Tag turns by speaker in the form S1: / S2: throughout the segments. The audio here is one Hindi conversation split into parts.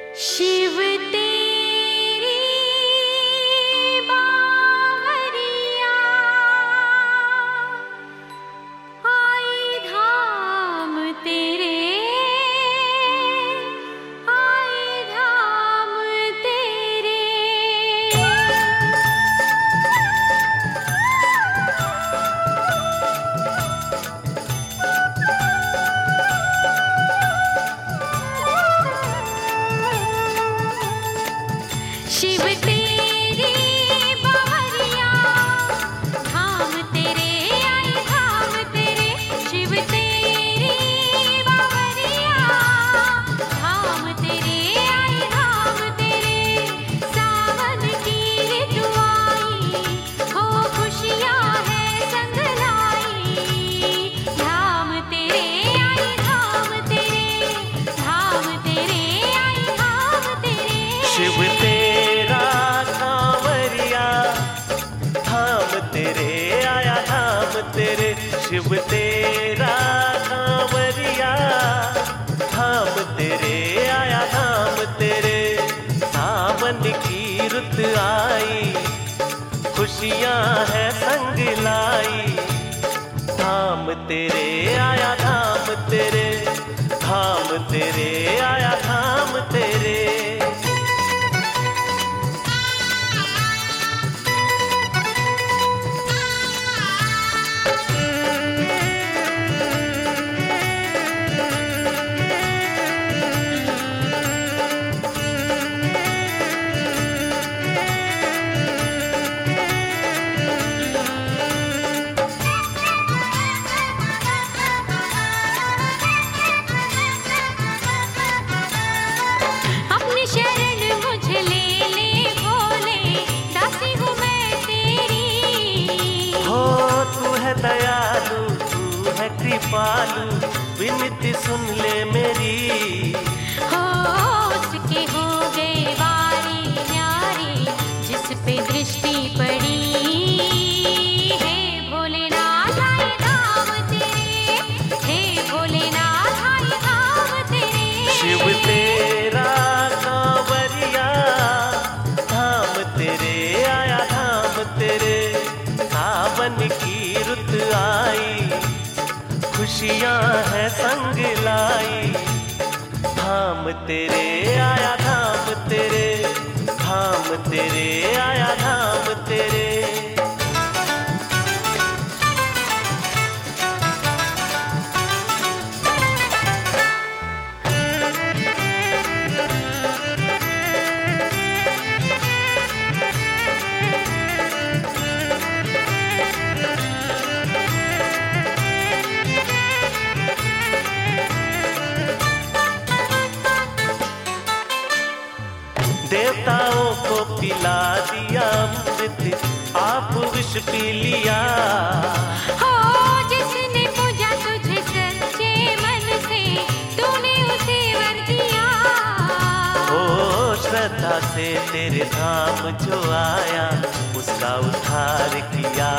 S1: शिव तेरी बावरिया आई धाम तेरे, आई धाम तेरे। शिव तेरी बावरिया धाम तेरे, आई धाम तेरे। शिव तेरी बावरिया धाम तेरे, आई धाम तेरे। सावन की ऋतु आई हो, खुशियाँ है संग लाई। धाम तेरे आई धाम तेरे, धाम तेरे आई धाम तेरे।
S2: शिव तेरा कांवरिया धाम तेरे, आया धाम तेरे। शिव तेरा कांवरिया धाम तेरे, आया धाम तेरे। सावन की रुत आई, खुशियाँ है संग लाई। धाम तेरे आया धाम तेरे, धाम तेरे आया धाम तेरे।
S1: अपनी शरण मुझे ले ले भोले, दासी हूँ मैं तेरी।
S2: हो तू है दयालु, तू है कृपालु, विनती सुन ले मेरी।
S1: हो उसके हो गए वारी न्यारी, जिस पे दृष्टि पड़ी। हे भोलेनाथ आई धाम तेरे, हे भोलेनाथ आई धाम तेरे।
S2: शिव तेरा कांवरिया धाम तेरे, आया धाम तेरे। सावन की रुत आई, खुशियाँ है संग लाई। धाम तेरे आया धाम तेरे, धाम तेरे आया धाम तेरे। देवताओं को पिला दिया अमृत, आप विष पी लिया।
S1: हो जिसने पूजा तुझे सच्चे मन से, तूने उसे वर दिया।
S2: ओ श्रद्धा से तेरे धाम जो आया, उसका उद्धार किया।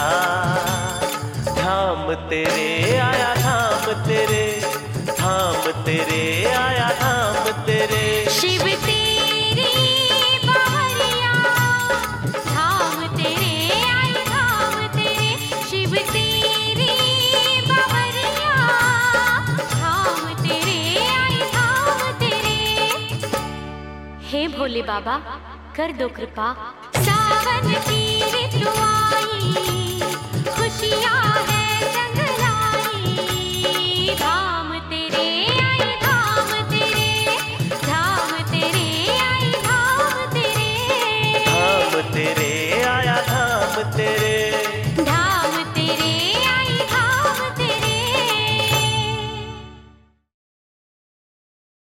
S2: धाम तेरे आया धाम तेरे, धाम तेरे आया धाम तेरे।
S1: शिव तेरी बावरिया धाम तेरे, आई धाम तेरे। शिव तेरी बावरिया धाम तेरे, आई धाम तेरे। हे भोले बाबा कर दो कृपा। सावन की ऋतु आई, खुशियाँ है संग लाई। धाम तेरे आई धाम तेरे, धाम तेरे आई धाम तेरे।
S2: धाम तेरे आया धाम तेरे।